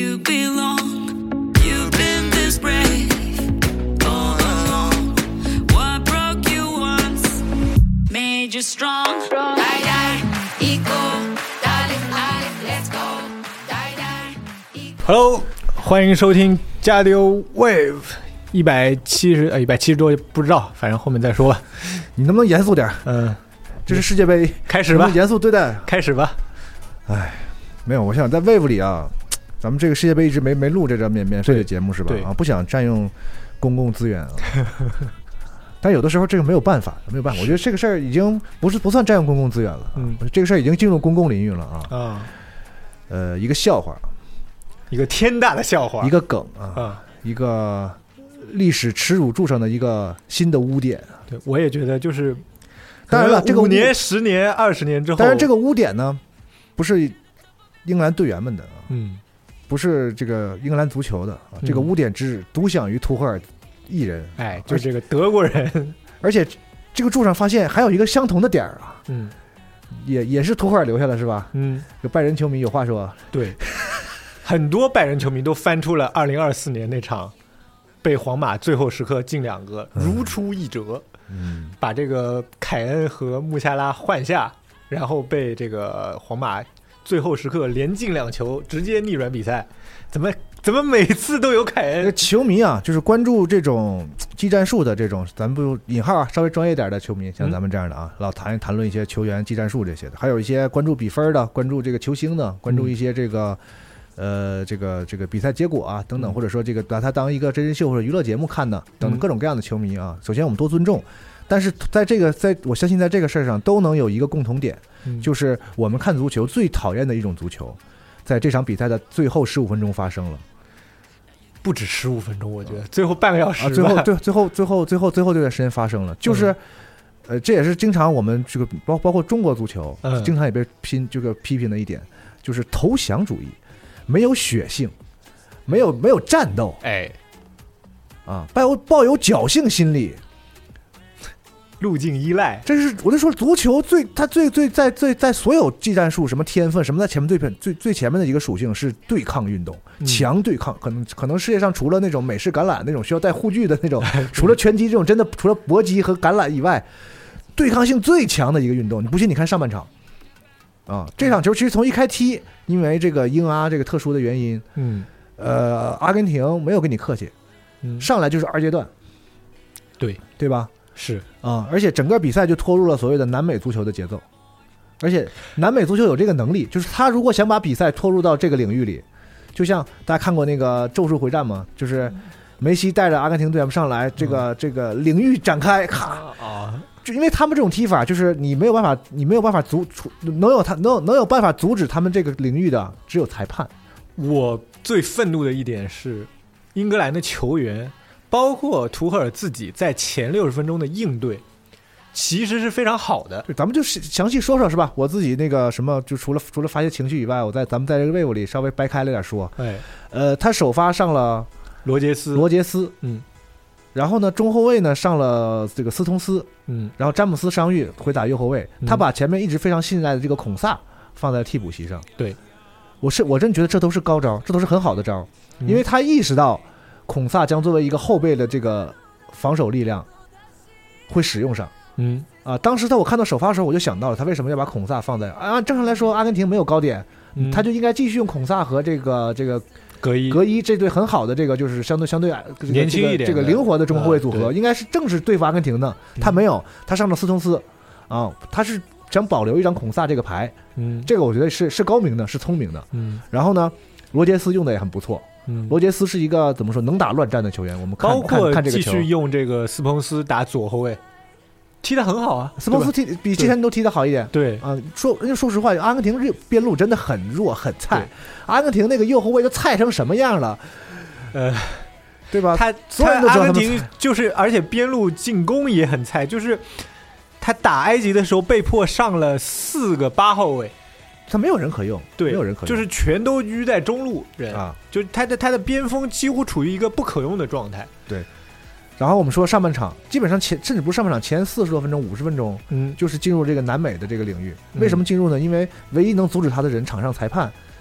you belong. You've been this brave all along. What broke you once made you strong. Die, die, equal, darling, let's go. Die, die, equal. Hello， 欢迎收听加丢 Wave 170多不知道，反正后面再说吧。 你能不能严肃点？这是世界杯， 开始吧， 严肃对待。 开始吧。 哎，没有，我想在 Wave 里啊，咱们这个世界杯一直没录这个免费的节目是吧？啊，不想占用公共资源啊。但有的时候这个没有办法，我觉得这个事儿已经不算占用公共资源了。这个事儿已经进入公共领域了啊。一个笑话， 一个天大的笑话， 一个梗啊，一个历史耻辱柱上的一个新的污点。 对，我也觉得就是。 当然了，这个 5年、10年、20年之后， 当然这个污点呢，不是英格兰队员们的不是这个英格兰足球的这个污点只独享于图赫尔一人。 哎，就这个德国人， 而且这个柱上发现还有一个相同的点啊，也是图赫尔留下的是吧？有拜仁球迷有话说， 对，很多拜仁球迷都翻出了2024年那场被皇马最后时刻进2个，如出一辙。把这个凯恩和穆夏拉换下，然后被这个皇马最后时刻连进2球，直接逆转比赛。怎么每次都有凯恩？ 球迷啊，就是关注这种技战术的这种，咱们不引号稍微专业点的球迷，像咱们这样的啊，老谈论一些球员技战术这些的，还有一些关注比分的，关注这个球星的，关注一些这个。这个比赛结果啊等等，或者说这个把它当一个真人秀或者娱乐节目看的等等各种各样的球迷啊，首先我们多尊重，但是在我相信在这个事儿上都能有一个共同点，就是我们看足球最讨厌的一种足球，在这场比赛的最后15分钟发生了， 不止15分钟，我觉得最后半个小时， 最后这段时间发生了，就是这也是经常我们这个包括中国足球经常也被批评的一点，就是投降主义。没有血性，没有战斗，抱有侥幸心理， 路径依赖。 这是我就说足球它最在所有技战术什么天分什么在前面最前面的一个属性是对抗运动，强对抗。可能世界上除了那种美式橄榄那种需要带护具的那种，除了拳击这种真的除了搏击和橄榄以外，对抗性最强的一个运动。你不信你看上半场。这场球其实从一开踢，因为这个英阿这个特殊的原因，阿根廷没有跟你客气，上来就是2阶段，对吧？ 是而且整个比赛就拖入了所谓的南美足球的节奏，而且南美足球有这个能力，就是他如果想把比赛拖入到这个领域里，就像大家看过那个《咒术回战》吗？就是梅西带着阿根廷队员上来，这个领域展开，就因为他们这种踢法，就是你没有办法能有办法阻止他们这个领域的，只有裁判。 我最愤怒的一点是，英格兰的球员，包括图赫尔自己，在前60分钟的应对，其实是非常好的。 咱们就详细说说，是吧？我自己那个什么，就除了发泄情绪以外，咱们在这个 wave 里稍微掰开了点说。他首发上了罗杰斯，然后呢，中后卫呢上了这个斯通斯，然后詹姆斯伤愈回打右后卫，他把前面一直非常信赖的这个孔萨放在替补席上。 对， 我真觉得这都是高招，这都是很好的招，因为他意识到孔萨将作为一个后备的这个防守力量会使用上。当时我看到首发的时候，我就想到了他为什么要把孔萨放在正常来说，阿根廷没有高点，他就应该继续用孔萨和这个。格伊这对很好的这个就是相对年轻一点这个灵活的中后卫组合，应该是正是对付阿根廷的。他没有，他上了斯通斯他是想保留一张孔萨这个牌，这个我觉得是高明的，是聪明的。然后呢，罗杰斯用的也很不错。罗杰斯是一个怎么说能打乱战的球员，我们看这个球， 继续用这个斯彭斯打左后卫。踢得很好啊， 斯彭斯比之前都踢得好一点。 对说实话，阿根廷边路真的很弱很菜，阿根廷那个右后卫都菜成什么样了，对吧？所有人都知道阿根廷就是，而且边路进攻也很菜，就是他打埃及的时候被迫上了4个8号位， 他没有人可用， 对， 没有人可用， 就是全都淤在中路人就是他的边锋几乎处于一个不可用的状态。 对。然后我们说上半场基本上甚至不是上半场前40多分钟50分钟，就是进入这个南美的这个领域。为什么进入呢？因为唯一能阻止他的人场上裁判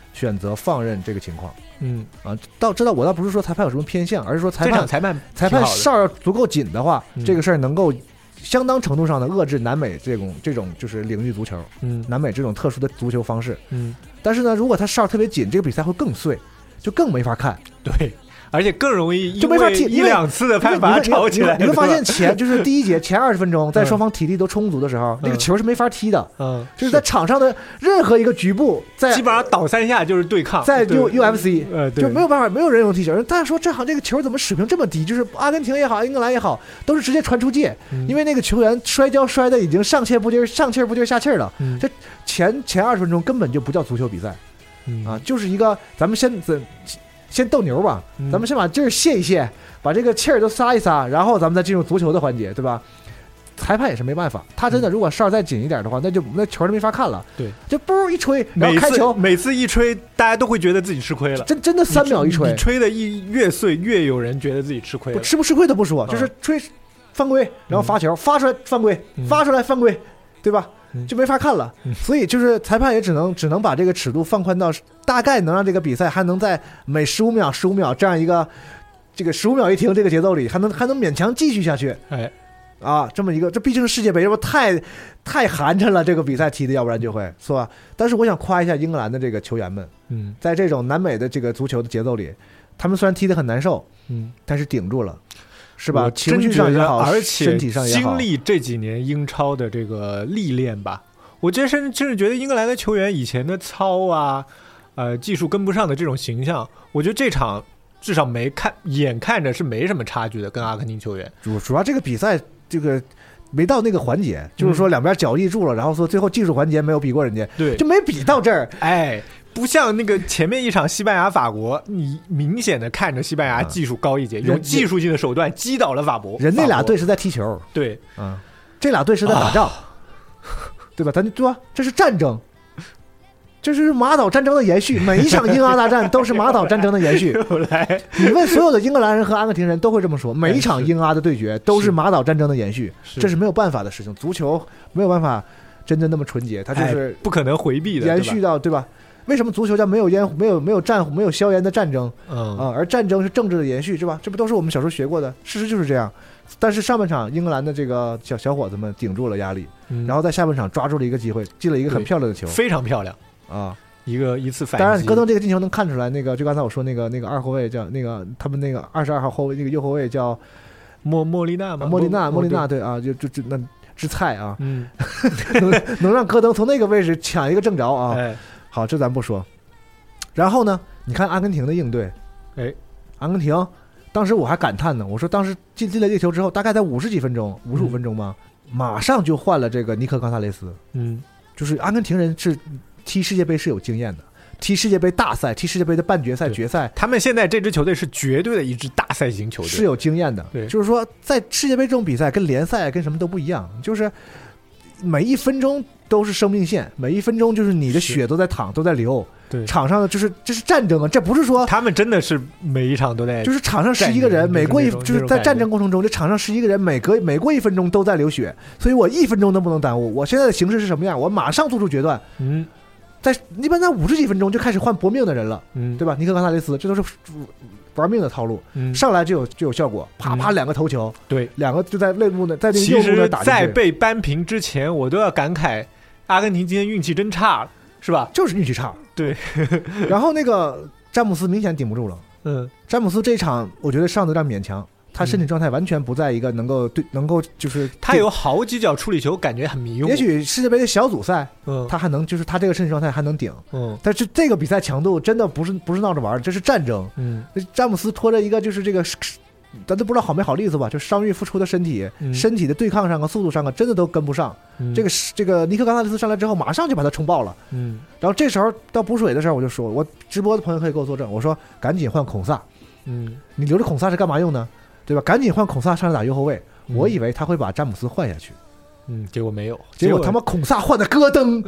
选择放任这个情况。我倒不是说裁判有什么偏向，而是说裁判哨要足够紧的话，这个事儿能够相当程度上的遏制南美这种就是领域足球，南美这种特殊的足球方式。但是呢，如果他哨特别紧，这个比赛会更碎，就更没法看。 对。而且更容易就没法踢一两次的判罚吵起来。 你会发现就是第一节前20分钟，在双方体力都充足的时候，那个球是没法踢的。就是在场上的任何一个局部，在基本上倒3下就是对抗， 在 UFC 就没有办法，没有人用踢球。大家说这个球怎么水平这么低？就是阿根廷也好，英格兰也好，都是直接传出界，因为那个球员摔跤摔的已经上气不接下气了。这前20分钟根本就不叫足球比赛，就是一个咱们先斗牛吧，咱们先把劲儿泄一泄，把这个气儿都撒一撒，然后咱们再进入足球的环节，对吧？裁判也是没办法，他真的如果哨再紧一点的话，那球就没法看了。对，就嘣一吹，然后开球， 每次一吹，大家都会觉得自己吃亏了。 真的3秒一吹， 你吹的越碎，越有人觉得自己吃亏了。 吃不吃亏都不说，就是吹犯规，然后罚球，发出来犯规，发出来犯规，对吧？就没法看了。所以就是裁判也只能把这个尺度放宽到大概能让这个比赛还能在每15秒这样一个这个15秒一停这个节奏里还能勉强继续下去。这么一个，这毕竟是世界杯，要不太寒碜了，这个比赛踢的，要不然就会是吧？但是我想夸一下英格兰的这个球员们，在这种南美的这个足球的节奏里，他们虽然踢得很难受，但是顶住了。是吧？情绪上也好， 而且身体上也好， 经历这几年英超的这个历练吧，我甚至觉得英格兰的球员以前的糙啊，技术跟不上的这种形象，我觉得这场至少眼看着是没什么差距的，跟阿根廷球员。 主要这个比赛这个没到那个环节，就是说两边角力住了，然后说最后技术环节没有比过人家， 对， 就没比到这儿， 不像那个前面一场西班牙法国，你明显的看着西班牙技术高一截，用技术性的手段击倒了法国。 人那俩队是在踢球， 对， 这俩队是在打仗，对吧？对吧？这是战争，这是马岛战争的延续。每一场英阿大战都是马岛战争的延续。你问所有的英格兰人和阿根廷人都会这么说，每一场英阿的对决都是马岛战争的延续，这是没有办法的事情。足球没有办法真的那么纯洁，它就是不可能回避的， 延续到对吧？为什么足球叫没有硝烟的战争？而战争是政治的延续，是吧？这不都是我们小时候学过的？事实就是这样。但是上半场英格兰的这个小伙子们顶住了压力，然后在下半场抓住了一个机会，进了一个很漂亮的球， 非常漂亮啊！一次反击。 当然，戈登这个进球能看出来，就刚才我说那个二后卫叫他们那个22号后卫那个右后卫叫莫利纳吗？ 莫利纳对啊，就那之菜啊，能让戈登从那个位置抢一个正着啊。好，这咱不说。然后呢，你看阿根廷的应对，阿根廷当时我还感叹呢，我说当时进了这球之后，大概在55分钟嘛，马上就换了这个尼克冈萨雷斯。就是阿根廷人是踢世界杯是有经验的，踢世界杯大赛、踢世界杯的半决赛、决赛， 他们现在这支球队是绝对的一支大赛型球队， 是有经验的。对，就是说在世界杯这种比赛跟联赛跟什么都不一样，就是每1分钟都是生命线，每1分钟就是你的血都在都在流。对，场上的这是战争啊，这不是说他们真的是每一场都在， 就是场上11个人，每过就是在战争过程中，这场上11个人每过1分钟都在流血，所以我1分钟都不能耽误。我现在的形势是什么样，我马上做出决断。一般在50几分钟就开始换搏命的人了，对吧？尼克冈萨雷斯，这都是玩命的套路，上来就有效果，啪啪2个头球，对，2个就在内部呢，在那个右路呢打进去。 在被扳平之前，我都要感慨，阿根廷今天运气真差了，是吧？ 就是运气差， 对。 然后那个詹姆斯明显顶不住了，詹姆斯这一场我觉得上得有点勉强。他身体状态完全不在一个能够就是他有好几脚处理球，感觉很迷糊。 也许世界杯的小组赛，他还能就是他这个身体状态还能顶，但是这个比赛强度真的不是闹着玩，这是战争。詹姆斯拖着一个就是这个，咱都不知道好没好例子吧，就伤愈复出的身体的对抗上和速度上真的都跟不上。这个尼克冈萨雷斯上来之后，马上就把他冲爆了。然后这时候到补水的时候，我就说，我直播的朋友可以给我作证，我说赶紧换孔萨。你留着孔萨是干嘛用呢？对吧？赶紧换孔萨上来打右后卫，我以为他会把詹姆斯换下去， 结果没有， 结果他妈孔萨换的戈登，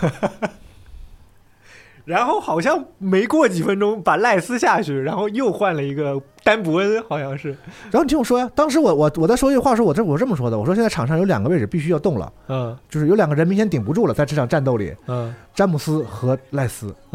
然后好像没过几分钟把赖斯下去，然后又换了一个丹伯恩，好像是。 然后你听我说呀，当时我在说一句话，说我这么说的，我说现在场上有2个位置必须要动了，就是有2个人明显顶不住了，在这场战斗里，詹姆斯和赖斯，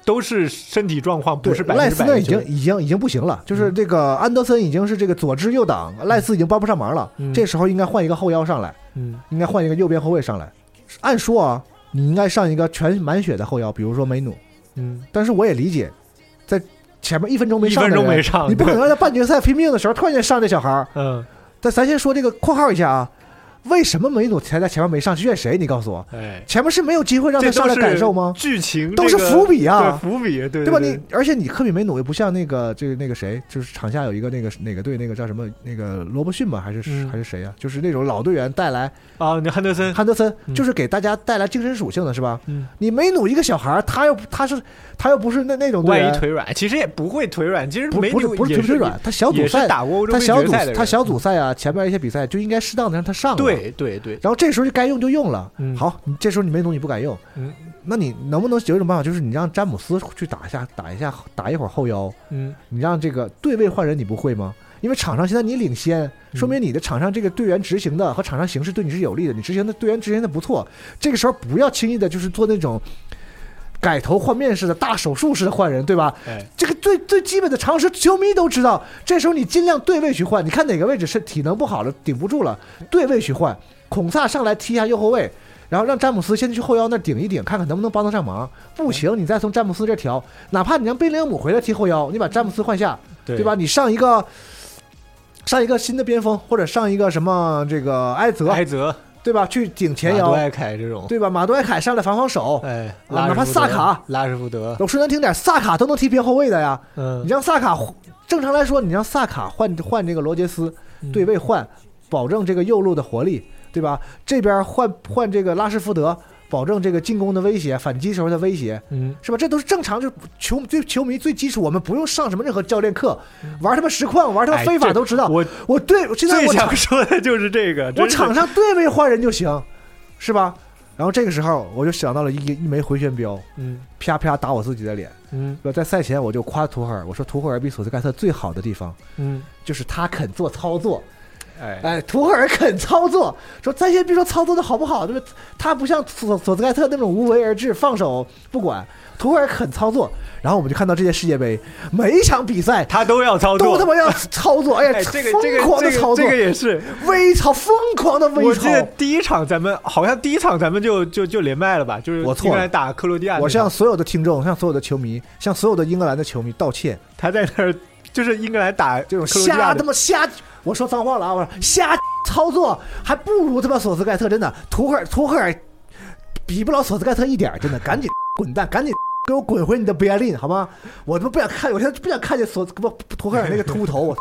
都是身体状况不是100%。 赖斯呢已经不行了，就是这个安德森已经是这个左支右挡，赖斯已经帮不上忙了。这时候应该换一个后腰上来，应该换一个右边后卫上来。按说啊，你应该上一个全满血的后腰，比如说梅努。但是我也理解，在前面1分钟没上的人，你不可能让他半决赛拼命的时候突然间上这小孩。但咱先说这个括号一下啊。为什么梅努才在前面没上去？怨谁？你告诉我，前面是没有机会让他上来感受吗？ 剧情都是伏笔啊， 伏笔，对吧？而且你科比梅努又不像那个谁，就是场下有一个哪个队那个叫什么那个罗伯逊吧，还是谁啊？就是那种老队员带来啊，那汉德森就是给大家带来精神属性的是吧？你梅努一个小孩，他又不是那种队员， 万一腿软，其实也不会腿软，其实梅努不是腿软，他小组赛打过欧洲杯决赛的人， 他小组赛啊，前面一些比赛就应该适当的让他上。 对， 然后这时候就该用就用了。好，这时候你梅努你不敢用，那你能不能有一种办法，就是你让詹姆斯去打一会儿后腰，你让这个对位换人，你不会吗？因为场上现在你领先，说明你的场上这个队员执行的和场上形势对你是有利的，你执行的队员执行的不错。这个时候不要轻易的就是做那种改头换面式的大手术式的换人，对吧？这个最基本的常识，球迷都知道。这时候你尽量对位去换，你看哪个位置是体能不好了，顶不住了，对位去换。孔萨上来踢一下右后卫，然后让詹姆斯先去后腰那顶一顶，看看能不能帮得上忙。不行，你再从詹姆斯这调，哪怕你让贝林厄姆回来踢后腰，你把詹姆斯换下，对吧？你上一个新的边锋，或者上一个什么这个埃泽。对吧？去顶前腰， 马杜埃凯这种， 对吧？马杜埃凯上来防守，哪怕萨卡、 拉什福德， 我说难听点，萨卡都能踢边后卫的呀。你让萨卡，正常来说，你让萨卡换这个罗杰斯对位换，保证这个右路的活力，对吧？这边换这个拉什福德，保证这个进攻的威胁，反击时候的威胁，是吧？这都是正常，就是球迷最基础，我们不用上什么任何教练课，玩他妈实况，玩他妈非法都知道。我现在最想说的就是这个， 我场上对位换人就行，是吧？然后这个时候我就想到了一枚回旋镖，啪啪打我自己的脸，在赛前我就夸图赫尔，我说图赫尔比索斯盖特最好的地方，就是他肯做操作。图赫尔肯操作，说咱先别说操作的好不好，对吧？他不像索斯盖特那种无为而治，放手不管。图赫尔肯操作，然后我们就看到这届世界杯每一场比赛他都要操作， 都他妈要操作。哎呀，疯狂的操作， 这个也是微操，疯狂的微操。 我记得第一场咱们就连麦了吧？就是我错了， 应该打克罗地亚。 我向所有的听众，向所有的球迷，向所有的英格兰的球迷道歉。 他在那儿就是英格兰打这种瞎。我说脏话了啊！我说瞎操作还不如他妈索斯盖特，真的。图赫尔比不了索斯盖特一点，真的。赶紧滚蛋，赶紧给我滚回你的贝亚林，好吗？我他妈不想看，我现在不想看见图赫尔那个秃头。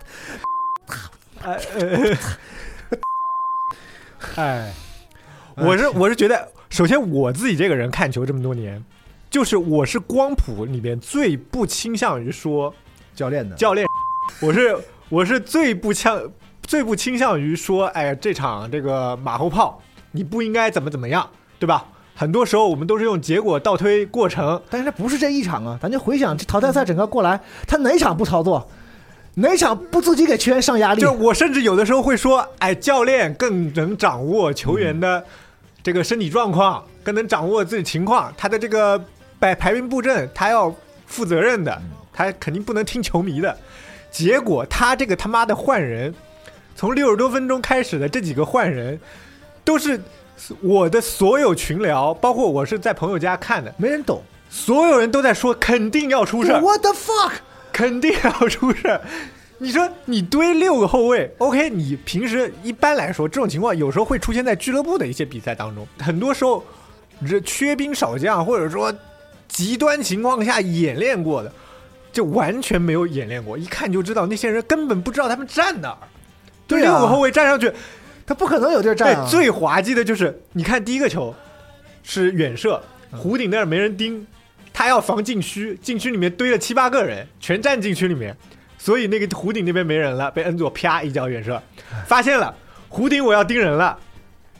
我是觉得，首先我自己这个人看球这么多年，就是我是光谱里面最不倾向于说教练， 我是最不倾向于说，这场这个马后炮你不应该怎么样，对吧？很多时候我们都是用结果倒推过程， 但是不是这一场啊？咱就回想这淘汰赛整个过来，他哪场不操作？哪场不自己给球员上压力？ 就我甚至有的时候会说，教练更能掌握球员的这个身体状况，更能掌握自己情况，他的这个排兵布阵，他要负责任的，他肯定不能听球迷的。结果他这个他妈的换人，从60多分钟开始的这几个换人，都是我的所有群聊，包括我是在朋友家看的， 没人懂， 所有人都在说肯定要出事 ，What the fuck， 肯定要出事。你说你堆6个后卫 ，OK， 你平时一般来说这种情况有时候会出现在俱乐部的一些比赛当中，很多时候这缺兵少将，或者说极端情况下演练过的。就完全没有演练过，一看就知道那些人根本不知道他们站哪儿。对啊，6个后卫站上去， 他不可能有地儿站啊。 最滑稽的就是，你看第一个球是远射，弧顶那儿没人盯，他要防禁区，禁区里面堆了7、8个人，全站禁区里面，所以那个弧顶那边没人了，被恩佐啪一脚远射，发现了弧顶我要盯人了，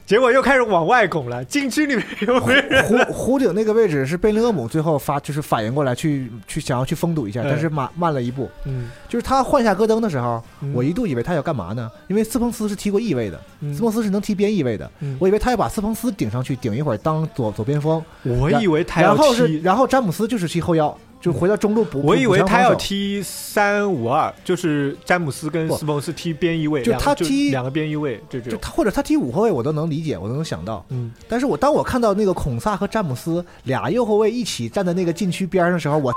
结果又开始往外拱了，禁区里面有没有人？ 湖顶那个位置是贝林厄姆最后反应过来去想要去封堵一下，但是慢了一步。就是他换下戈登的时候，我一度以为他要干嘛呢？因为斯彭斯是踢过翼位的，斯彭斯是能踢边翼位的，我以为他要把斯彭斯顶上去顶一会儿当左边锋。 我以为他要踢， 然后詹姆斯就是踢后腰。就回到中路补。 我以为他要踢3-5-2，就是詹姆斯跟斯彭斯踢边翼位， 就他踢两个边翼位，就或者他踢5后卫，我都能理解，我都能想到。但是当我看到那个孔萨和詹姆斯俩右后卫一起站在那个禁区边上的时候，我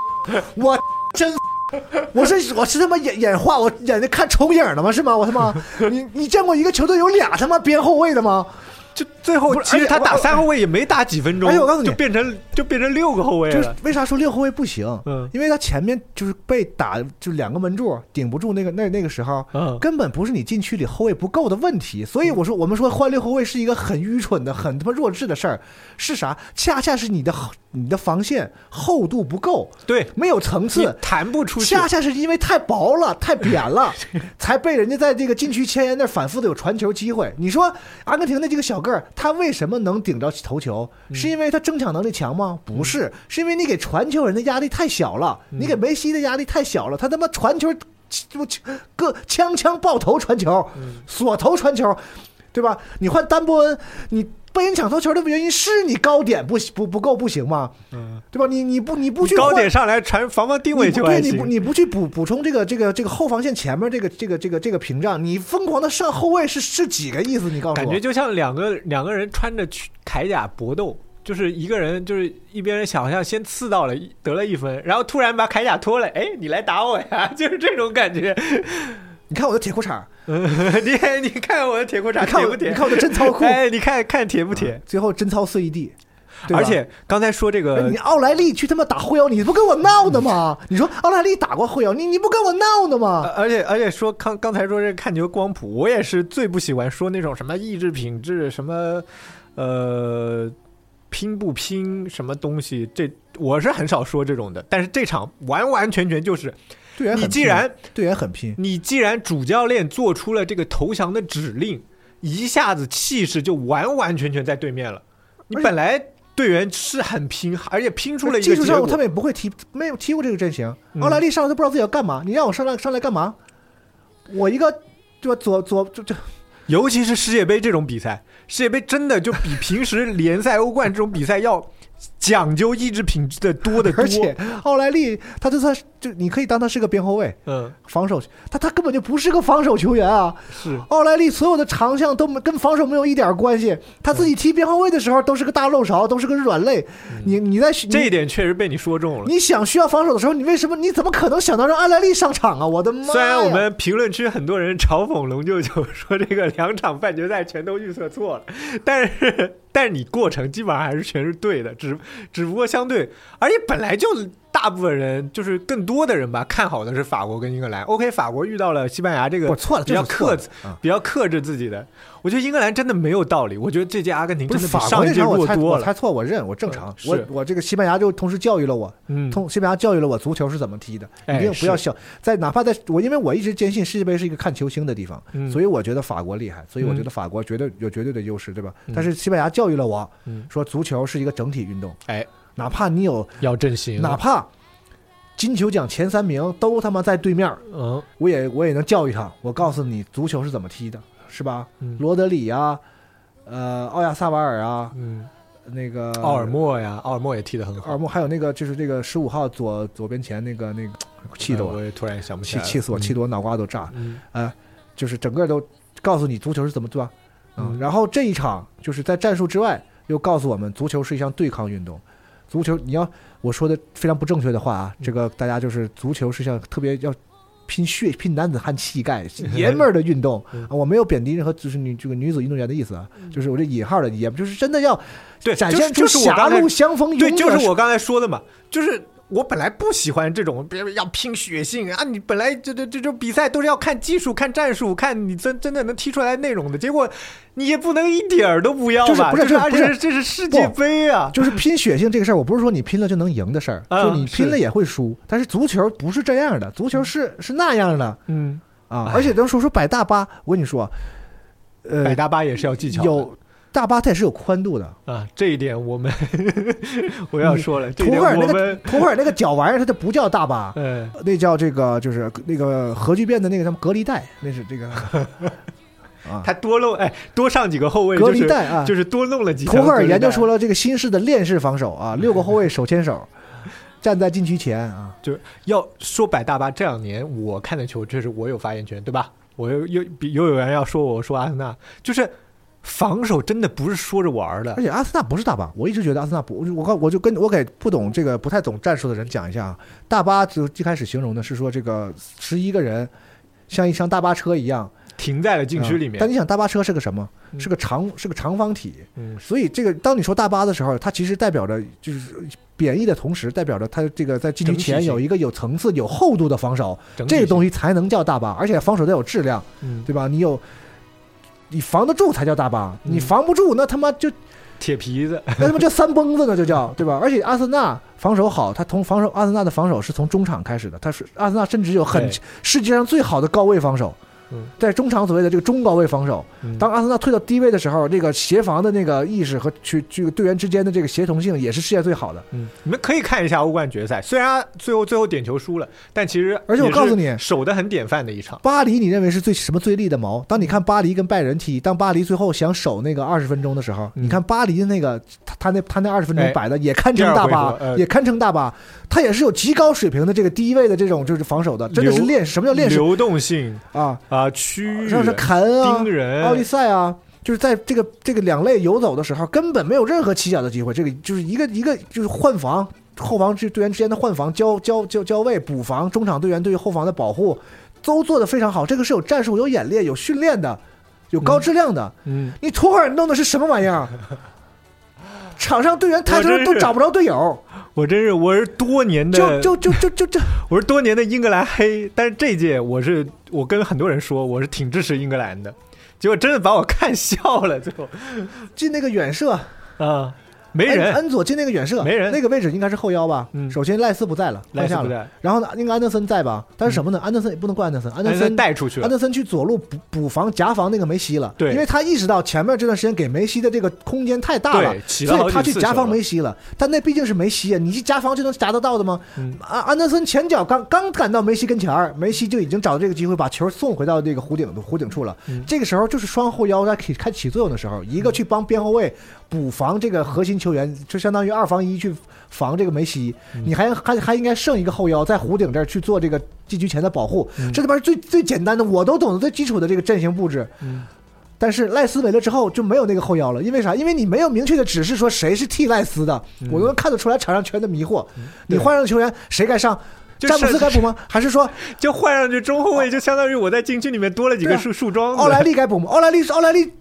是他妈眼花，我眼睛看重影了吗？是吗？我他妈，你见过一个球队有俩他妈边后卫的吗？ 就最后其实他打3后卫也没打几分钟， 我告诉你， 就变成6个后卫了。 就是为啥说6后卫不行？因为他前面就是被打，就2个门柱顶不住，那个时候，根本不是你禁区里后卫不够的问题。所以我们说换6后卫是一个很愚蠢的、很他妈弱智的事儿。是啥？恰恰是你的防线厚度不够， 对， 没有层次， 弹不出去。 恰恰是因为太薄了、太扁了，才被人家在这个禁区前沿那反复的有传球机会。你说阿根廷那几个小个儿，他为什么能顶着头球？是因为他争抢能力强吗？不是，是因为你给传球人的压力太小了，你给梅西的压力太小了，他他妈传球个枪爆头传球，锁头传球，对吧？你换丹波恩，你被人抢头球的原因是你高点不够不行吗？对吧？你不去高点上来传防定位就还行， 你不去补充这个后防线前面这个屏障，你疯狂的上后卫是几个意思？你告诉我， 感觉就像两个人穿着铠甲搏斗。就是一个人，就是一边人好像先刺到了，得了1分，然后突然把铠甲脱了，哎，你来打我呀，就是这种感觉。 你看我的铁裤衩， 你看我的铁裤衩，铁不铁？ 你看我的贞操裤， 哎，你看铁不铁？ 最后贞操碎一地。 而且刚才说这个， 你奥莱利去他妈打后腰，你不跟我闹的吗？你说奥莱利打过后腰，你不跟我闹的吗？ 而且说刚才说这看球光谱，我也是最不喜欢说那种什么意志品质什么拼不拼什么东西，这我是很少说这种的。但是这场完完全全就是队员很拼， 你既然主教练做出了这个投降的指令，一下子气势就完完全全在对面了。你本来队员是很拼，而且拼出了一个结果。 技术上他们也不会踢，没有踢过这个阵型。奥莱利上来都不知道自己要干嘛，你让我上来干嘛？我一个对吧？左尤其是世界杯这种比赛，世界杯真的就比平时联赛、欧冠这种比赛要讲究意志品质的多得多。 而且奥莱利他就你可以当他是个边后卫，防守他根本就不是个防守球员啊。 是奥莱利所有的长项都跟防守没有一点关系，他自己踢边后卫的时候都是个大漏勺，都是个软肋。你在这一点确实被你说中了。 你想需要防守的时候，你怎么可能想到让奥莱利上场啊？我的妈呀！ 虽然我们评论区很多人嘲讽龙舅舅说这个2场半决赛全都预测错了，但是你过程基本上还是全是对的，只不过相对，而且本来就大部分人就是更多的人吧，看好的是法国跟英格兰。OK， 法国遇到了西班牙，这个比较克制自己的。我觉得英格兰真的没有道理。我觉得这届阿根廷真的比上一届弱多了。 我猜错，我认，我正常。我这个西班牙就同时教育了我，西班牙教育了我足球是怎么踢的，一定不要小。哪怕因为我一直坚信世界杯是一个看球星的地方，所以我觉得法国厉害，所以我觉得法国有绝对的优势，对吧？但是西班牙教育了我，说足球是一个整体运动，哪怕你要阵型， 哪怕金球奖前3名都他妈在对面，我也能教育他。我告诉你，足球是怎么踢的，是吧？罗德里啊，奥亚萨瓦尔啊，那个奥尔莫呀，奥尔莫也踢得很好。 奥尔莫还有那个就是这个15号左边前那个气得我也突然想不起来， 气死我，气得我脑瓜都炸。就是整个都告诉你足球是怎么做。然后这一场就是在战术之外又告诉我们，足球是一项对抗运动。足球，我说的非常不正确的话啊，这个大家就是足球是项特别要拼血、拼男子汉气概、爷们儿的运动啊！我没有贬低任何就是这个女子运动员的意思啊，就是我这引号的爷们，就是真的要展现出狭路相逢勇者。 对，就是我刚才说的嘛，就是我本来不喜欢这种别人要拼血性啊，你本来这种比赛都是要看技术、看战术、看你真的能踢出来内容的，结果你也不能一点儿都不要吧？ 不是， 而且这是世界杯啊！ 就是拼血性这个事儿，我不是说你拼了就能赢的事儿，就你拼了也会输。但是足球不是这样的，足球是那样的，而且咱说百大巴，我跟你说， 摆大巴也是要技巧的， 有大巴它也是有宽度的啊，这一点我们我要说了， 图赫尔那个脚玩意儿，它就不叫大巴，那叫这个就是那个核聚变的那个什么隔离带，那是这个。 他多上几个后卫， 隔离带啊， 就是多弄了几条。 图赫尔研究出了这个新式的链式防守啊，6个后卫手牵手，站在禁区前啊。 就是要说摆大巴，这2年我看的球，这是我有发言权，对吧？我有人要说我说阿森纳，就是防守真的不是说着玩的。 而且阿森纳不是大巴，我一直觉得阿森纳不，我给不懂这个不太懂战术的人讲一下啊，大巴就一开始形容的是说这个11个人像一辆大巴车一样。 停在了禁区里面， 但你想大巴车是个什么？是个长方体，所以这个当你说大巴的时候，它其实代表着就是贬义的同时，代表着它这个在禁区前有一个有层次、有厚度的防守，这个东西才能叫大巴，而且防守得有质量，对吧？你防得住才叫大巴，你防不住那他妈就铁皮子， 那他妈叫三蹦子呢，就叫对吧？而且阿森纳防守好，他阿森纳的防守是从中场开始的，阿森纳甚至有世界上最好的高位防守。在中场所谓的这个中高位防守，当阿森纳退到低位的时候，这个协防的那个意识和这个队员之间的这个协同性也是世界最好的。 你们可以看一下欧冠决赛，虽然最后点球输了，但其实而且我告诉你， 守得很典范的一场。 巴黎你认为是最利的矛？当你看巴黎跟拜仁踢，当巴黎最后想守那个20分钟的时候，你看巴黎的那个他那20分钟摆的也堪称大巴，也堪称大巴。他也是有极高水平的这个低位的这种就是防守的，真的是什么叫练流动性啊区域， 像是坎恩啊、 盯人、 奥利赛啊，就是在这个两类游走的时候，根本没有任何起脚的机会。这个就是一个就是换防，后防队员之间的换防、交位、补防，中场队员对于后防的保护都做得非常好。这个是有战术、有演练、有训练的，有高质量的。你图赫尔弄的是什么玩意儿？场上队员抬头都找不着队友。 我是多年的我是多年的英格兰黑，但是这届我跟很多人说我是挺支持英格兰的，结果真的把我看笑了，最后进那个远射啊。没人， 恩佐进那个远射， 没人， 那个位置应该是后腰吧？首先赖斯不在了， 赖斯不在， 然后呢，应该安德森在吧？但是什么呢？安德森也不能怪安德森带出去了， 安德森去左路补防夹防那个梅西了， 对， 因为他意识到前面这段时间给梅西的这个空间太大了，所以他去夹防梅西了。但那毕竟是梅西啊，你去夹防就能夹得到的吗？安德森前脚刚赶到梅西跟前，梅西就已经找到这个机会把球送回到这个弧顶处了。这个时候就是双后腰在开起作用的时候，一个去帮边后卫补防这个核心球员，就相当于2防1去防这个梅西，你还应该剩一个后腰在弧顶这儿去做这个禁区前的保护，这他妈是最简单的，我都懂得最基础的这个阵型布置。但是赖斯没了之后就没有那个后腰了，因为啥？因为你没有明确的指示说谁是替赖斯的，我都能看得出来场上全的迷惑。你换上球员谁该上？詹姆斯该补吗？还是说就换上去中后卫，就相当于我在禁区里面多了几个树桩子？ 奥莱利该补吗？奥莱利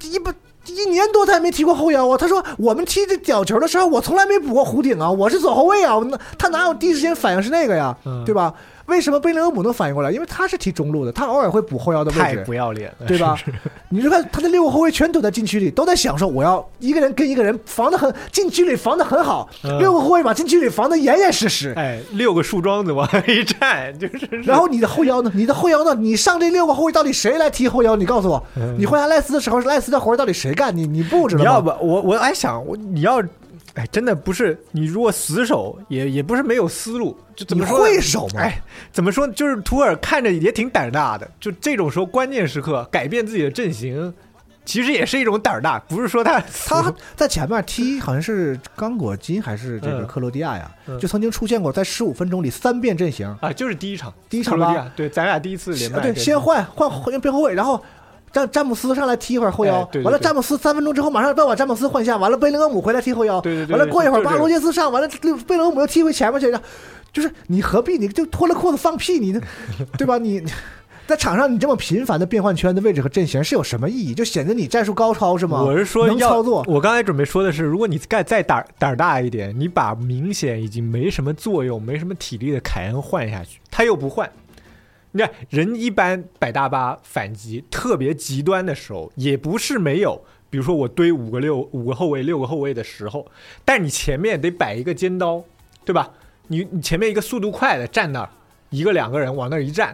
1年多他也没踢过后腰啊！他说我们踢这角球的时候，我从来没补过弧顶啊，我是左后卫啊，他哪有第一时间反应是那个呀？对吧？为什么贝林厄姆能反应过来？因为他是踢中路的，他偶尔会补后腰的位置。 太不要脸了， 对吧？你就看他的6个后卫全躲在禁区里，都在想说我要一个人跟一个人防得很，禁区里防得很好，6个后卫把禁区里防得严严实实。 6个树桩子往那一站，就是。 然后你的后腰呢？你上这6个后卫到底谁来踢后腰？你告诉我，你换下赖斯的时候，赖斯的活到底谁干？你布置了吗？ 要不我还想你要。真的不是你如果死守也不是没有思路，就怎么说？ 你会守吗？ 怎么说？就是图尔看着也挺胆大的，就这种时候关键时刻改变自己的阵型，其实也是一种胆大，不是说他在前面踢好像是刚果金还是这个克罗地亚呀，就曾经出现过在15分钟里3变阵型啊，就是第一场吧？ 对，咱俩第一次连麦， 对，先换边后卫，然后。让詹姆斯上来踢一会儿后腰，完了詹姆斯3分钟之后马上把詹姆斯换下，完了贝林厄姆回来踢后腰，完了过一会儿把罗杰斯上，完了贝林厄姆又踢回前面去，就是你何必你就脱了裤子放屁，你对吧？你在场上你这么频繁的变换圈的位置和阵型是有什么意义？就显得你战术高超是吗？ 我是说能操作。 我刚才准备说的是，如果你再胆大一点，你把明显已经没什么作用、没什么体力的凯恩换下去，他又不换。你看人一般摆大巴反击特别极端的时候也不是没有，比如说我堆5个后卫6个后卫的时候，但你前面得摆一个尖刀，对吧？你前面一个速度快的站那儿，1个2个人往那儿一站，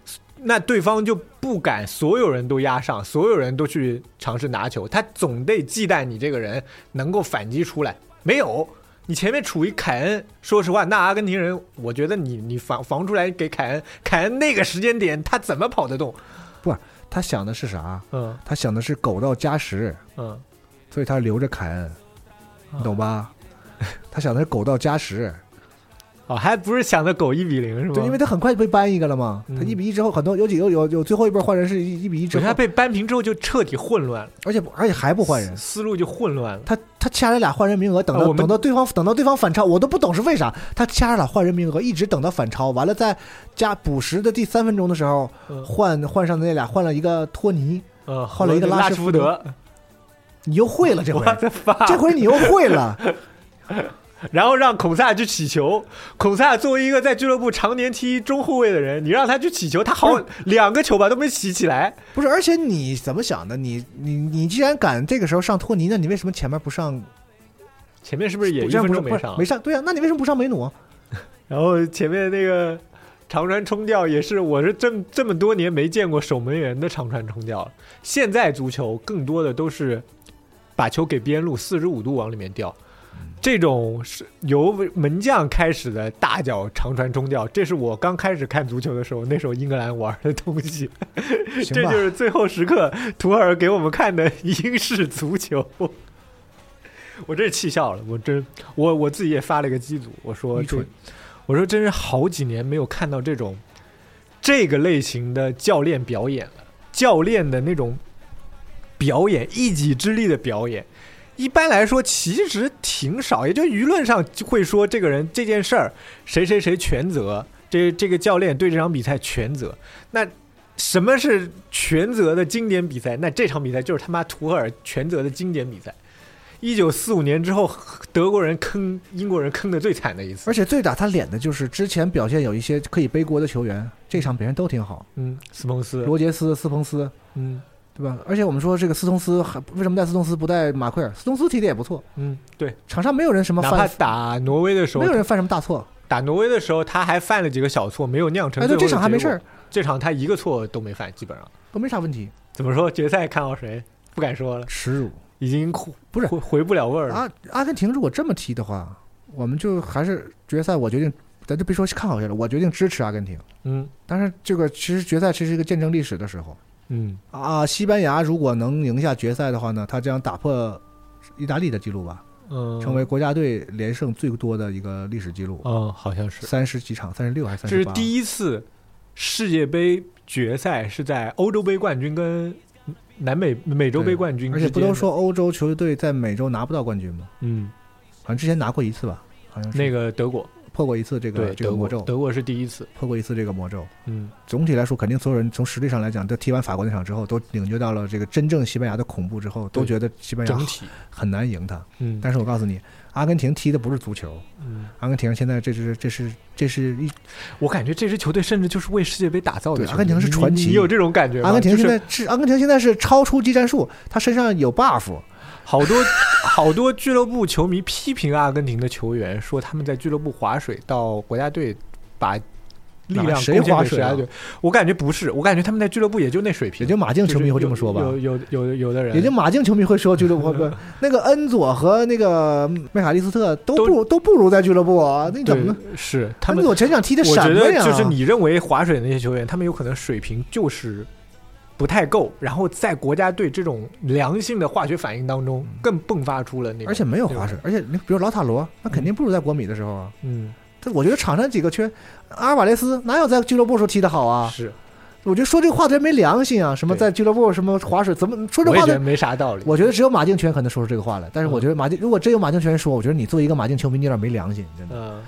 那对方就不敢所有人都压上，所有人都去尝试拿球，他总得忌惮你这个人能够反击出来。没有，你前面处于凯恩，说实话，那阿根廷人，我觉得你防出来给凯恩，凯恩那个时间点他怎么跑得动？ 不是，他想的是啥？他想的是狗到加时，所以他留着凯恩，你懂吧？他想的是狗到加时。 还不是想的狗1-0是吗？ 对，因为他很快就被扳一个了嘛。他1-1之后，很多有最后一波换人是1-1之后， 他被扳平之后就彻底混乱了， 而且还不换人， 思路就混乱了。 他掐着俩换人名额，等到对方反超，我都不懂是为啥。他掐着俩换人名额，一直等到反超，完了在加补时的第3分钟的时候，换上的那俩，换了一个托尼，换了一个拉什福德。你又会了这回你又会了。 然后让孔萨去起球，孔萨作为一个在俱乐部常年踢中后卫的人，你让他去起球，他好2个球吧都没起起来。 不是，而且你怎么想的？你既然敢这个时候上托尼，那你为什么前面不上？ 前面是不是也1分钟没上？ 没上，对啊，那你为什么不上梅努？ 然后前面那个长传冲吊也是，我是这么多年没见过守门员的长传冲吊了。现在足球更多的都是把球给边路45度往里面吊。这种是由门将开始的大脚长传冲吊，这是我刚开始看足球的时候，那时候英格兰玩的东西。这就是最后时刻图赫尔给我们看的英式足球。我真是气笑了，我自己也发了一个机组，我说真是好几年没有看到这个类型的教练表演了，教练的那种表演，一己之力的表演。一般来说其实挺少，也就舆论上会说这个人这件事儿谁全责，这个教练对这场比赛全责。那什么是全责的经典比赛？那这场比赛就是他妈图赫尔全责的经典比赛。1945年之后，德国人坑英国人坑的最惨的一次， 而且最打他脸的就是之前表现有一些可以背锅的球员，这场表现都挺好。 斯彭斯、 罗杰斯、斯彭斯，对吧？而且我们说这个斯通斯为什么带斯通斯不带马奎尔？斯通斯踢的也不错。 对， 场上没有人什么犯， 哪怕打挪威的时候， 没有人犯什么大错。 打挪威的时候，他还犯了几个小错，没有酿成最后的结果。 这场还没事， 这场他一个错都没犯，基本上都没啥问题。 怎么说？决赛看好谁？不敢说了， 耻辱， 已经不是回不了味儿了。 阿根廷如果这么踢的话，我们就还是决赛，我决定。咱就别说看好谁了，我决定支持阿根廷。但是这个其实决赛其实是一个见证历史的时候。西班牙如果能赢下决赛的话呢，他将打破意大利的记录吧，成为国家队连胜最多的一个历史记录。 好像是 30几场，36还是38？ 这是第一次世界杯决赛是在欧洲杯冠军跟美洲杯冠军之间， 而且不都说欧洲球队在美洲拿不到冠军吗？好像之前拿过一次吧，好像是那个德国破过一次这个魔咒， 德国是第一次破过一次这个魔咒。总体来说，肯定所有人从实力上来讲，都踢完法国那场之后，都领略到了这个真正西班牙的恐怖之后，都觉得西班牙整体很难赢他。但是我告诉你，阿根廷踢的不是足球。阿根廷现在这是我感觉这支球队甚至就是为世界杯打造的。 阿根廷是传奇， 你有这种感觉吗？ 阿根廷现在是超出技战术，他身上有 buff。 好多俱乐部球迷批评阿根廷的球员，说他们在俱乐部划水，到国家队把力量贡献给国家队。我感觉不是，我感觉他们在俱乐部也就那水平。 也就马竞球迷会这么说吧？ 有的人， 也就马竞球迷会说俱乐部那个恩佐和那个麦卡利斯特都不如在俱乐部啊？那怎么呢？ 是他们恩佐前场踢的什么呀？ 我觉得就是你认为划水的那些球员，他们有可能水平就是不太够，然后在国家队这种良性的化学反应当中更迸发出了那个， 而且没有划水，而且你比如劳塔罗，那肯定不如在国米的时候啊。我觉得场上几个缺，阿尔瓦雷斯哪有在俱乐部时候踢得好啊？ 是， 我觉得说这话的人没良心啊！什么在俱乐部什么划水，怎么说这话的？ 没啥道理。 我觉得只有马竞全可能说出这个话来，但是我觉得如果真有马竞全说，我觉得你作为一个马竞球迷，你有点没良心，真的。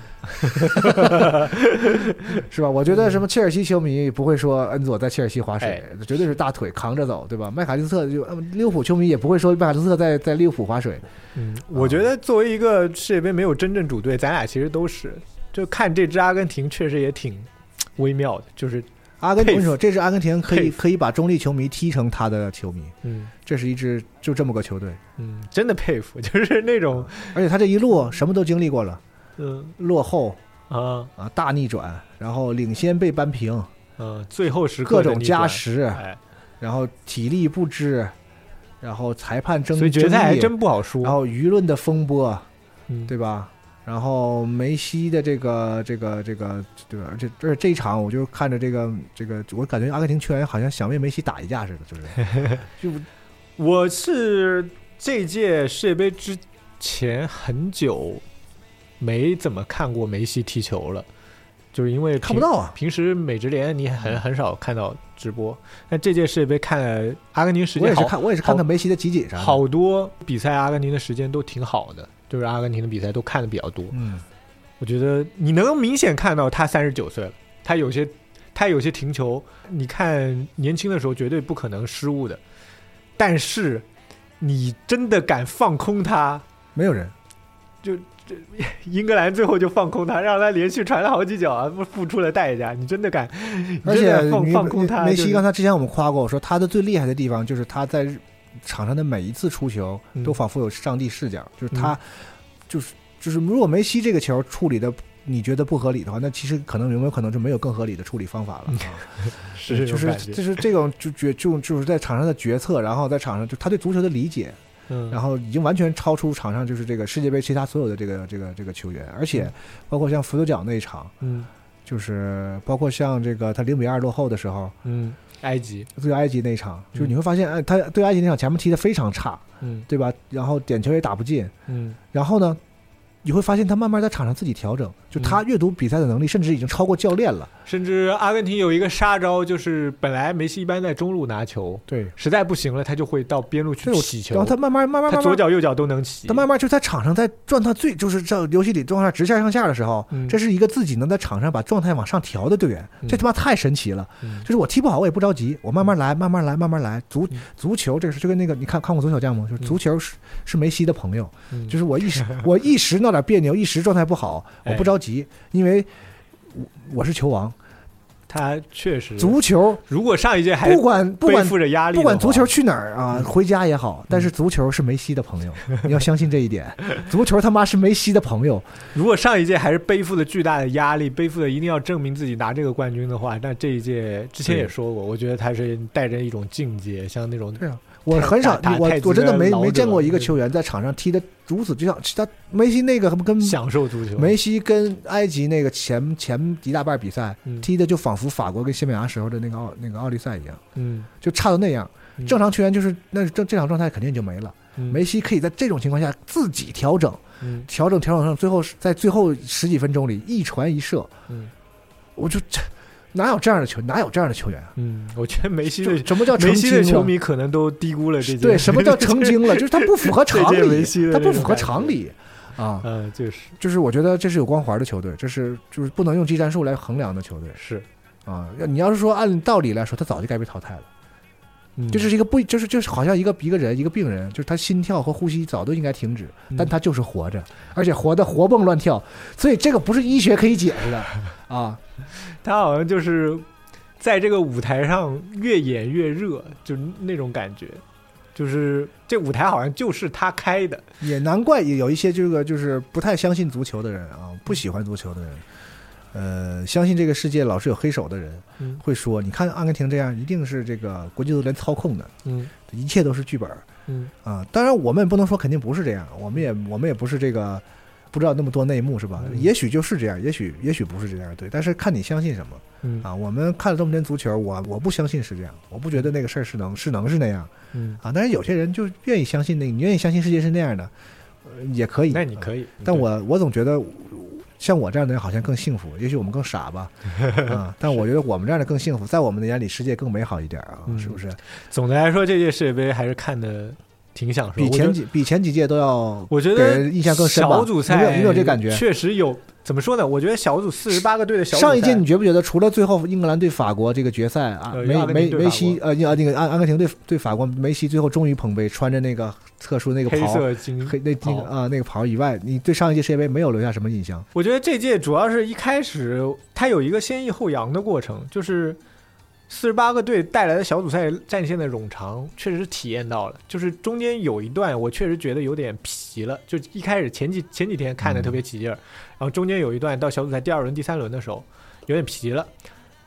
是吧？我觉得什么切尔西球迷不会说恩佐在切尔西划水，绝对是大腿扛着走，对吧？麦卡利斯特就利物浦球迷也不会说麦卡利斯特在利物浦划水。 我觉得作为一个世界杯没有真正主队，咱俩其实都是。就看这支阿根廷确实也挺微妙的，就是阿根廷说这支阿根廷可以把中立球迷踢成他的球迷。这是一支就这么个球队。 真的佩服，就是那种， 而且他这一路什么都经历过了。落后大逆转，然后领先被扳平， 最后时刻各种的逆转加时， 哎， 然后体力不支，然后裁判所以决赛还真不好说。 然后舆论的风波， 嗯， 对吧？然后梅西的这个，对吧？这一场，我就看着这个，我感觉阿根廷球员好像想为梅西打一架似的，就是就我是这届世界杯之前很久没怎么看过梅西踢球了，就是因为看不到啊。 平时美职联你很少看到直播，但这届世界杯看了阿根廷时间我也是看看梅西的集锦啥的， 好多比赛阿根廷的时间都挺好的，就是阿根廷的比赛都看的比较多。我觉得你能明显看到他39岁了，他有些停球，你看年轻的时候绝对不可能失误的，但是你真的敢放空他， 没有人。 就英格兰最后就放空他，让他连续传了好几脚啊，付出了代价。你真的敢？ 而且放空他。 梅西刚才之前我们夸过，我说他的最厉害的地方就是他在场上的每一次出球都仿佛有上帝视角，就是他就是如果梅西这个球处理的你觉得不合理的话，那其实有没有可能就没有更合理的处理方法了？ 是就是这种就是在场上的决策，然后在场上就他对足球的理解。然后已经完全超出场上就是这个世界杯其他所有的这个球员，而且包括像佛头角那一场，就是包括像这个他0-2落后的时候， 埃及对埃及那一场，就是你会发现，他对埃及那场前面踢得非常差，对吧？然后点球也打不进，然后呢，你会发现他慢慢在场上自己调整，就他阅读比赛的能力甚至已经超过教练了。 甚至阿根廷有一个杀招，就是本来梅西一般在中路拿球， 对， 实在不行了，他就会到边路去起球， 然后他慢慢， 他左脚右脚都能起。 他慢慢就在场上在状态就是在游戏里状态直线上下的时候，这是一个自己能在场上把状态往上调的队员，这他妈太神奇了。就是我踢不好我也不着急，我慢慢来，慢慢来，慢慢来。足球这个是就跟那个你看过足球将吗？就是足球是梅西的朋友，就是我一时闹点别扭，一时状态不好，我不着急，因为我是球王。 他确实， 足球如果上一届还不管背负着压力， 不管足球去哪儿啊，回家也好，但是足球是梅西的朋友，你要相信这一点。足球他妈是梅西的朋友。 如果上一届还是背负了巨大的压力，背负了一定要证明自己拿这个冠军的话，那这一届之前也说过，我觉得他是带着一种境界，像那种对啊。我很少，我真的没见过一个球员在场上踢得如此，就像他梅西那个跟享受足球， 梅西跟埃及那个前一大半比赛踢的就仿佛法国跟西班牙时候的那个奥利赛一样，就差到那样。正常球员就是这场状态肯定就没了。梅西可以在这种情况下自己调整上，最后在最后十几分钟里一传一射，我就。哪有这样的球员？ 我觉得梅西的什么叫成精了？ 梅西的球迷可能都低估了这件。 对，什么叫成精了？就是他不符合常理，他不符合常理啊。就是我觉得这是有光环的球队，就是不能用技战术来衡量的球队。 是啊，你要是说按道理来说，他早就该被淘汰了。就是一个就是好像一个人一个病人，就是他心跳和呼吸早都应该停止，但他就是活着，而且活得活蹦乱跳，所以这个不是医学可以解释的啊。 他好像就是在这个舞台上越演越热，就那种感觉，就是这舞台好像就是他开的。 也难怪也有一些这个就是不太相信足球的人啊，不喜欢足球的人，相信这个世界老是有黑手的人，会说你看阿根廷这样一定是这个国际足联操控的，一切都是剧本，当然我们也不能说肯定不是这样，我们也不是这个不知道那么多内幕是吧？也许就是这样，也许不是这样，对。但是看你相信什么，我们看了这么多年足球，我不相信是这样，我不觉得那个事儿是那样，但是有些人就愿意相信你愿意相信世界是那样的，也可以， 那你可以， 但我总觉得。像我这样的人好像更幸福，也许我们更傻吧，但我觉得我们这样的更幸福，在我们的眼里世界更美好一点啊，是不是？ 总的来说，这届世界杯还是看的挺享受， 比前几届都要， 我觉得给人印象更深吧。 小组赛有没有这感觉？ 确实有。怎么说呢？我觉得小组48个队的小组赛， 上一届你觉不觉得除了最后英格兰对法国这个决赛啊，梅西那个阿根廷对法国，梅西最后终于捧杯，穿着那个特殊那个袍， 黑色那个袍以外，你对上一届世界杯没有留下什么印象？ 我觉得这届主要是一开始它有一个先抑后扬的过程，就是48个队带来的小组赛战线的冗长，确实体验到了。就是中间有一段我确实觉得有点疲了，就一开始前几天看的特别起劲儿，然后中间有一段到小组赛第2轮、第3轮的时候有点疲了。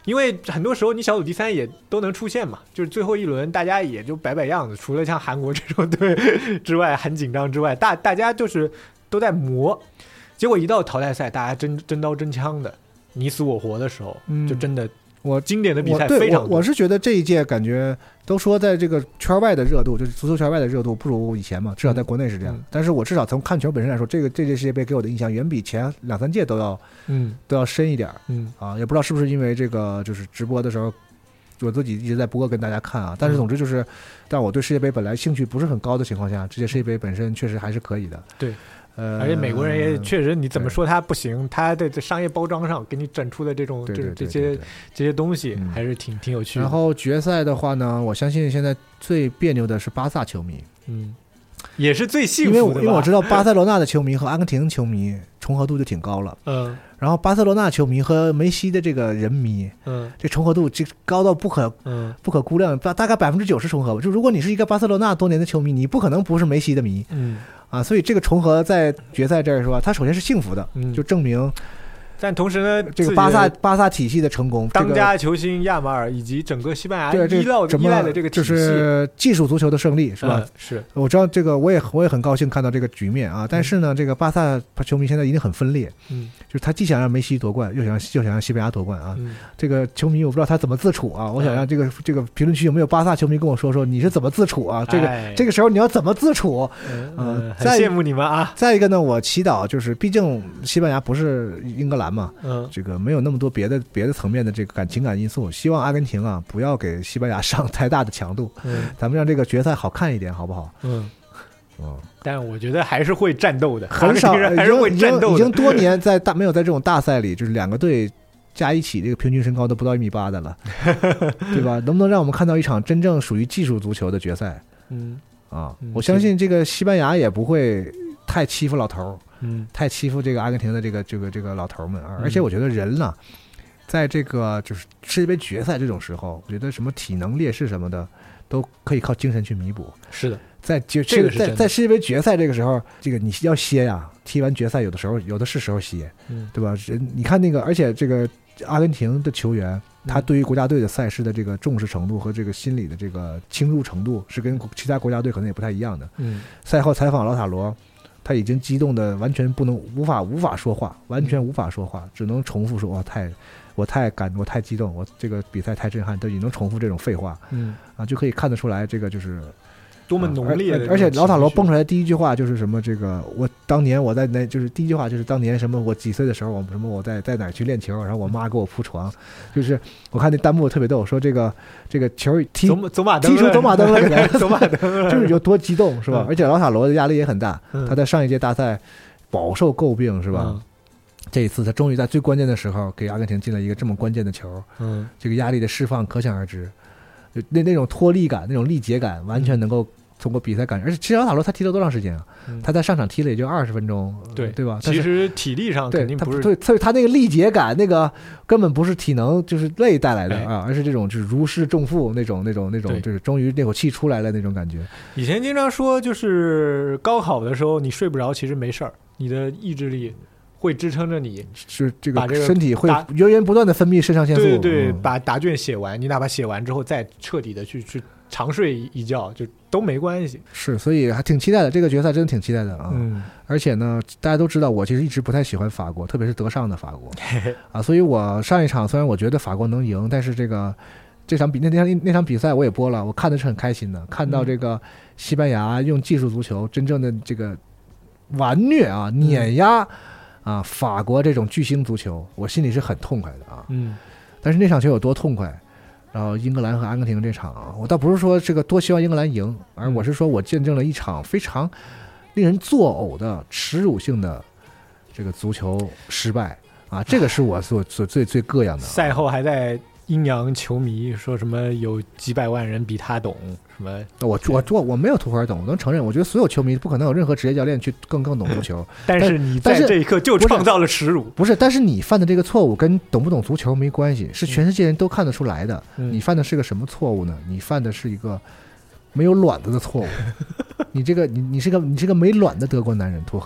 因为很多时候你小组第3也都能出现嘛，就是最后一轮大家也就摆样子，除了像韩国这种队之外很紧张之外，大家就是都在磨，结果一到淘汰赛大家真刀真枪的你死我活的时候，就真的经典的比赛非常多。 我是觉得这一届感觉都说在这个圈外的热度，就是足球圈外的热度不如以前嘛，至少在国内是这样。但是我至少从看球本身来说，这届世界杯给我的印象远比前2-3届都要深一点。也不知道是不是因为这个就是直播的时候我自己一直在播跟大家看啊。但是总之就是，但我对世界杯本来兴趣不是很高的情况下，这届世界杯本身确实还是可以的。 对。而且美国人也确实，你怎么说他不行，他的商业包装上给你整出的这种这些东西还是挺有趣的。 然后决赛的话呢，我相信现在最别扭的是巴萨球迷， 也是最幸福的吧， 因为我知道巴塞罗那的球迷和阿根廷球迷重合度就挺高了，然后巴塞罗那球迷和梅西的这个人迷，这重合度这高到不可估量，大概90%重合吧。就如果你是一个巴塞罗那多年的球迷，你不可能不是梅西的迷，所以这个重合在决赛这儿是吧？它首先是幸福的，就证明。 但同时呢， 这个巴萨体系的成功， 当家球星亚马尔以及整个西班牙依赖的这个体系， 就是技术足球的胜利，是吧？ 是我知道这个，我也很高兴看到这个局面啊。但是呢，这个巴萨球迷现在一定很分裂，就是他既想让梅西夺冠，又想让西班牙夺冠啊。这个球迷我不知道他怎么自处啊。我想让这个评论区有没有巴萨球迷跟我说你是怎么自处啊？这个时候你要怎么自处？ 很羡慕你们啊。 再一个呢，我祈祷就是，毕竟西班牙不是英格兰嘛，这个没有那么多别的层面的这个情感因素，希望阿根廷啊不要给西班牙上太大的强度，咱们让这个决赛好看一点，好不好？ 但我觉得还是会战斗的， 很少还是会战斗的， 已经多年没有在这种大赛里，就是2个队加一起这个平均身高都不到1.8米的了，对吧？能不能让我们看到一场真正属于技术足球的决赛？我相信这个西班牙也不会太欺负老头，太欺负这个阿根廷的这个老头们，而且我觉得人呢，在这个就是世界杯决赛这种时候，我觉得什么体能劣势什么的都可以靠精神去弥补。 是的， 在世界杯决赛这个时候，这个你要歇呀，踢完决赛有的是时候歇，对吧？你看那个，而且这个阿根廷的球员，他对于国家队的赛事的这个重视程度和这个心理的这个侵入程度，是跟其他国家队可能也不太一样的。赛后采访老塔罗，他已经激动的完全无法说话，完全无法说话，只能重复说我太激动，我这个比赛太震撼，都已经能重复这种废话，就可以看得出来这个就是多么浓烈的。 而且老塔罗蹦出来的第一句话就是什么，这个当年我在那，就是第一句话就是当年什么我几岁的时候，我在哪儿去练球，然后我妈给我铺床，就是我看那弹幕特别逗，说这个球踢出走马灯了，走马灯了，就是有多激动是吧？而且老塔罗的压力也很大，他在上一届大赛饱受诟病是吧？这一次他终于在最关键的时候给阿根廷进了一个这么关键的球，这个压力的释放可想而知，那种脱力感，那种力竭感，完全能够通过比赛感觉。而且其实老塔罗他踢了多长时间啊？他在上场踢了也就20分钟，对吧？ 其实体力上肯定不是， 对，所以他那个力竭感，那个根本不是体能就是累带来的啊，而是这种就是如释重负那种，就是终于那口气出来了那种感觉。 以前经常说，就是高考的时候你睡不着，其实没事儿，你的意志力会支撑着你， 是这个身体会源源不断的分泌肾上腺素， 对，把答卷写完，你哪怕写完之后再彻底的去长睡一觉，就都没关系。 是，所以还挺期待的，这个决赛真的挺期待的啊。而且呢，大家都知道我其实一直不太喜欢法国，特别是德尚的法国啊，所以我上一场虽然我觉得法国能赢，但是那场比赛我也播了，我看的是很开心的，看到这个西班牙用技术足球真正的这个完虐啊，碾压法国这种巨星足球，我心里是很痛快的啊。但是那场球有多痛快，然后英格兰和阿根廷这场我倒不是说这个多希望英格兰赢，而我是说我见证了一场非常令人作呕的耻辱性的这个足球失败啊，这个是我所最膈应的。 赛后还在阴阳球迷说什么有几百万人比他懂什么， 我没有图尔懂，我能承认，我觉得所有球迷不可能有任何职业教练去更懂足球， 但是你在这一刻就创造了耻辱。 不是，但是你犯的这个错误跟懂不懂足球没关系，是全世界人都看得出来的。你犯的是个什么错误呢？你犯的是一个没有卵子的错误。你是个没卵的德国男人，图赫尔。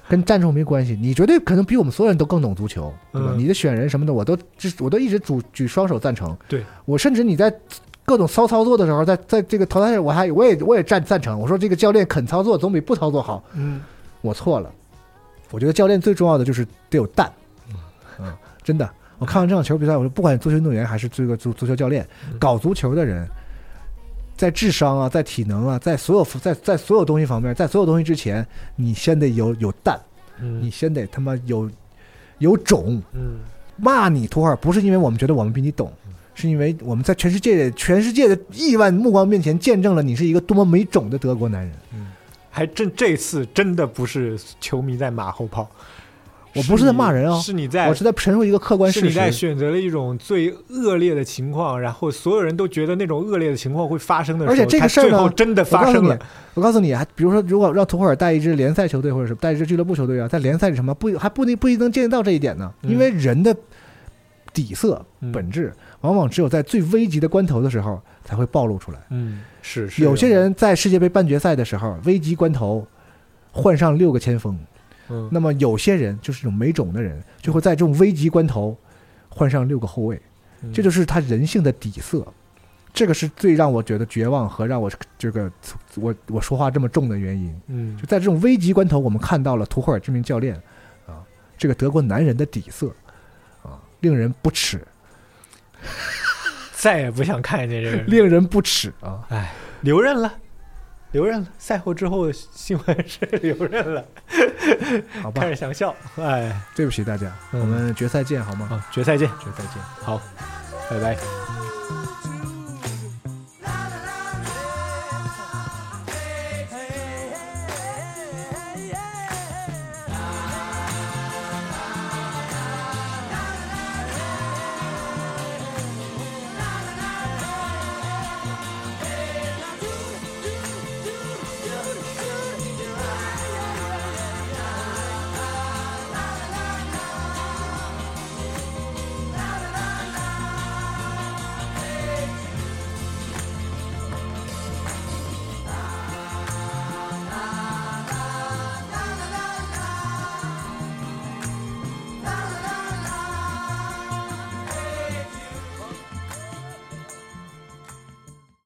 跟战术没关系。你绝对可能比我们所有人都更懂足球，对吧？ 嗯你的选人什么的，我都一直举双手赞成。 对， 我甚至你在各种骚操作的时候，在这个淘汰赛，我也赞成。我说这个教练肯操作总比不操作好。我错了。我觉得教练最重要的就是得有蛋。真的。我看完这场球比赛，我说不管足球运动员还是这个足球教练，搞足球的人，在智商啊，在体能啊，在所有东西方面，在所有东西之前，你先得有蛋，你先得他妈有种。骂你图赫尔不是因为我们觉得我们比你懂，是因为我们在全世界的亿万目光面前见证了你是一个多么没种的德国男人。 还这次真的不是球迷在马后炮。 我不是在骂人啊， 我是在陈述一个客观事实。 是你在选择了一种最恶劣的情况，然后所有人都觉得那种恶劣的情况会发生的时候， 而且这个事儿呢， 最后真的发生了。 我告诉你，比如说，如果让图赫尔带一支联赛球队，或者是带一支俱乐部球队啊，在联赛里什么不一定能见得到这一点呢？因为人的底色本质，往往只有在最危急的关头的时候才会暴露出来。 是有些人在世界杯半决赛的时候，危急关头换上6个前锋。那么有些人就是这种没种的人，就会在这种危急关头换上6个后卫，这就是他人性的底色。这个是最让我觉得绝望和让我这个我说话这么重的原因。就在这种危急关头，我们看到了图赫尔这名教练啊，这个德国男人的底色啊，令人不齿， 再也不想看见这个人， 令人不齿啊！ 哎，留任了。赛后之后的新闻是留任了， 好吧， 开始想笑，哎， 对不起大家，我们决赛见好吗？ 决赛见， 决赛见， 好，拜拜。